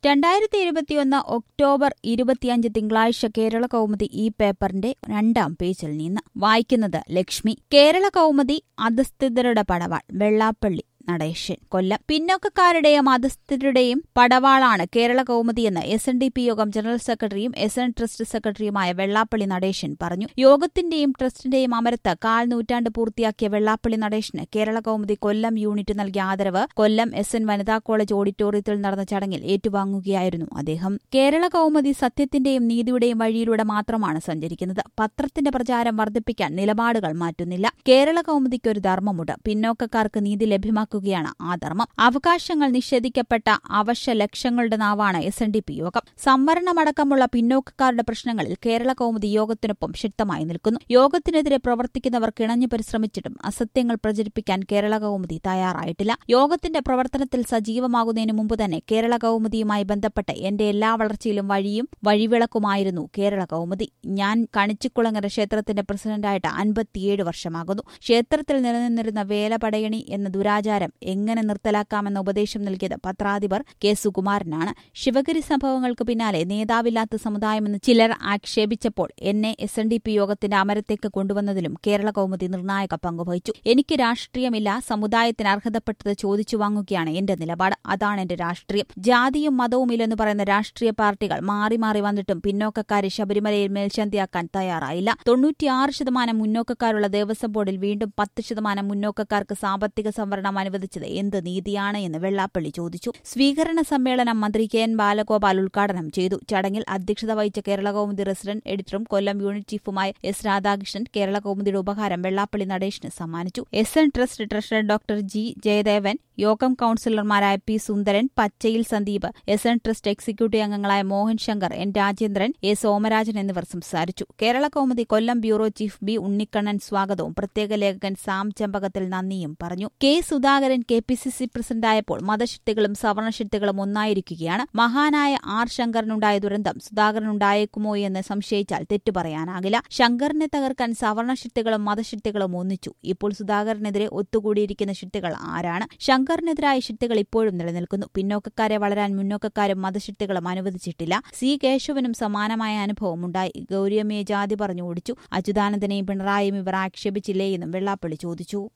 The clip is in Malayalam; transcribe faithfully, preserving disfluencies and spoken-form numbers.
രണ്ടായിരത്തി ഇരുപത്തിയൊന്ന് ഒക്ടോബർ ഇരുപത്തിയഞ്ച് തിങ്കളാഴ്ച കേരള കൗമുദി ഈ പേപ്പറിന്റെ രണ്ടാം പേജിൽ നിന്ന് വായിക്കുന്നത് ലക്ഷ്മി. കേരള കൗമുദി അധസ്ഥിതരുടെ പടവാൾ വെള്ളാപ്പള്ളി നടേശൻ കൊല്ലം. പിന്നോക്കക്കാരുടെയും അധസ്ഥിതരുടെയും പടവാളാണ് കേരള കൗമുദിയെന്ന് എസ് എൻ ഡി പി യോഗം ജനറൽ സെക്രട്ടറിയും എസ് എൻ ട്രസ്റ്റ് സെക്രട്ടറിയുമായ വെള്ളാപ്പള്ളി നടേശൻ പറഞ്ഞു. യോഗത്തിന്റെയും ട്രസ്റ്റിന്റെയും അമരത്ത് കാൽ നൂറ്റാണ്ട് പൂർത്തിയാക്കിയ വെള്ളാപ്പള്ളി നടേശന് കേരള കൗമുദി കൊല്ലം യൂണിറ്റ് നൽകിയ ആദരവ് കൊല്ലം എസ് എൻ വനിതാ കോളേജ് ഓഡിറ്റോറിയത്തിൽ നടന്ന ചടങ്ങിൽ ഏറ്റുവാങ്ങുകയായിരുന്നു അദ്ദേഹം. കേരള കൗമുദി സത്യത്തിന്റെയും നീതിയുടെയും വഴിയിലൂടെ മാത്രമാണ് സഞ്ചരിക്കുന്നത്. പത്രത്തിന്റെ പ്രചാരം വർദ്ധിപ്പിക്കാൻ നിലപാടുകൾ മാറ്റുന്നില്ല. കേരള കൗമുദിക്ക് ഒരു ധർമ്മമുണ്ട്. പിന്നോക്കക്കാർക്ക് നീതി ലഭ്യമാക്കുക ാണ് ആ ധർമ്മം. അവകാശങ്ങൾ നിഷേധിക്കപ്പെട്ട അവശ്യ ലക്ഷങ്ങളുടെ നാവാണ് എസ് എൻ ഡി പി യോഗം. സംവരണമടക്കമുള്ള പിന്നോക്കക്കാരുടെ പ്രശ്നങ്ങളിൽ കേരള കൗമുദി യോഗത്തിനൊപ്പം ശക്തമായി നിൽക്കുന്നു. യോഗത്തിനെതിരെ പ്രവർത്തിക്കുന്നവർ കിണഞ്ഞു പരിശ്രമിച്ചിട്ടും അസത്യങ്ങൾ പ്രചരിപ്പിക്കാൻ കേരള കൗമുദി തയ്യാറായിട്ടില്ല. യോഗത്തിന്റെ പ്രവർത്തനത്തിൽ സജീവമാകുന്നതിന് മുമ്പ് തന്നെ കേരള കൗമുദിയുമായി ബന്ധപ്പെട്ട് എന്റെ എല്ലാ വളർച്ചയിലും വഴിയും വഴിവിളക്കുമായിരുന്നു കേരള കൗമുദി. ഞാൻ കണിച്ചിക്കുളങ്ങര ക്ഷേത്രത്തിന്റെ പ്രസിഡന്റായിട്ട് അൻപത്തിയേഴ് വർഷമാകുന്നു. ക്ഷേത്രത്തിൽ നിലനിന്നിരുന്ന വേലപടയണി എന്ന ദുരാചാരം എങ്ങനെ നിർത്തലാക്കാമെന്ന ഉപദേശം നൽകിയത് പത്രാധിപർ കെ സുകുമാരനാണ്. ശിവഗിരി സംഭവങ്ങൾക്ക് പിന്നാലെ നേതാവില്ലാത്ത സമുദായമെന്ന് ചിലർ ആക്ഷേപിച്ചപ്പോൾ എന്നെ എസ് എൻ ഡി പി യോഗത്തിന്റെ അമരത്തേക്ക് കൊണ്ടുവന്നതിലും കേരള കൗമുദി നിർണായക പങ്കുവഹിച്ചു. എനിക്ക് രാഷ്ട്രീയമില്ല, സമുദായത്തിന് അർഹതപ്പെട്ടത് ചോദിച്ചു വാങ്ങുകയാണ് എന്റെ നിലപാട്. അതാണ് എന്റെ രാഷ്ട്രീയം. ജാതിയും മതവുമില്ലെന്ന് പറയുന്ന രാഷ്ട്രീയ പാർട്ടികൾ മാറി മാറി വന്നിട്ടും പിന്നോക്കക്കാരെ ശബരിമലയിൽ മേൽശാന്തിയാക്കാൻ തയ്യാറായില്ല. തൊണ്ണൂറ്റിയാറ് ശതമാനം മുന്നോക്കക്കാരുള്ള ദേവസ്വം ബോർഡിൽ വീണ്ടും പത്ത് ശതമാനം മുന്നോക്കക്കാർക്ക് സാമ്പത്തിക സംവരണം അനുവദിച്ചത് എന്ത് നീതിയാണ് എന്ന് വെള്ളാപ്പള്ളി ചോദിച്ചു. സ്വീകരണ സമ്മേളനം മന്ത്രി കെ എൻ ബാലഗോപാൽ ഉദ്ഘാടനം ചെയ്തു. ചടങ്ങിൽ അധ്യക്ഷത വഹിച്ച കേരള കൗമുദി റെസിഡന്റ് എഡിറ്ററും കൊല്ലം യൂണിറ്റ് ചീഫുമായ എസ് രാധാകൃഷ്ണൻ കേരള കൗമുദിയുടെ ഉപഹാരം വെള്ളാപ്പള്ളി നടേശന് സമ്മാനിച്ചു. S N trust treasurer doctor G Jayadevan, യോഗം കൌൺസിലർമാരായ P Sundaran, Pachayil Sandeep, S N trust executive അംഗങ്ങളായ മോഹൻ ശങ്കർ, എൻ രാജേന്ദ്രൻ, എ സോമരാജൻ എന്നിവർ സംസാരിച്ചു. Kerala Kaumudi Kollam bureau chief B Unnikannan സ്വാഗതവും പ്രത്യേക ലേഖകൻ സാം ചെമ്പകത്തിൽ നന്ദിയും പറഞ്ഞു. K Sudhakaran K P C C പ്രസിഡന്റായപ്പോൾ മതശക്തികളും സവർണശക്തികളും ഒന്നായിരിക്കുകയാണ്. മഹാനായ ആർ ശങ്കറിനുണ്ടായ ദുരന്തം സുധാകരനുണ്ടായേക്കുമോ എന്ന് സംശയിച്ചാൽ തെറ്റു പറയാനാകില്ല. ശങ്കറിനെ തകർക്കാൻ സവർണശക്തികളും മതശക്തികളും ഒന്നിച്ചു. ഇപ്പോൾ സുധാകരനെതിരെ ഒത്തുകൂടിയിരിക്കുന്ന ശക്തികൾ ആരാണ്? ശങ്കറിനെതിരായ ശക്തികൾ ഇപ്പോഴും നിലനിൽക്കുന്നു. പിന്നോക്കക്കാരെ വളരാൻ മുന്നോക്കക്കാരും മതശക്തികളും അനുവദിച്ചിട്ടില്ല. സി കേശവനും സമാനമായ അനുഭവമുണ്ടായി. ഗൌരിയമ്മയെ ജാതി പറഞ്ഞു ഓടിച്ചു. അച്യുതാനന്ദനെയും പിണറായിയും ഇവർ ആക്ഷേപിച്ചില്ലേ എന്നും വെള്ളാപ്പള്ളി ചോദിച്ചു.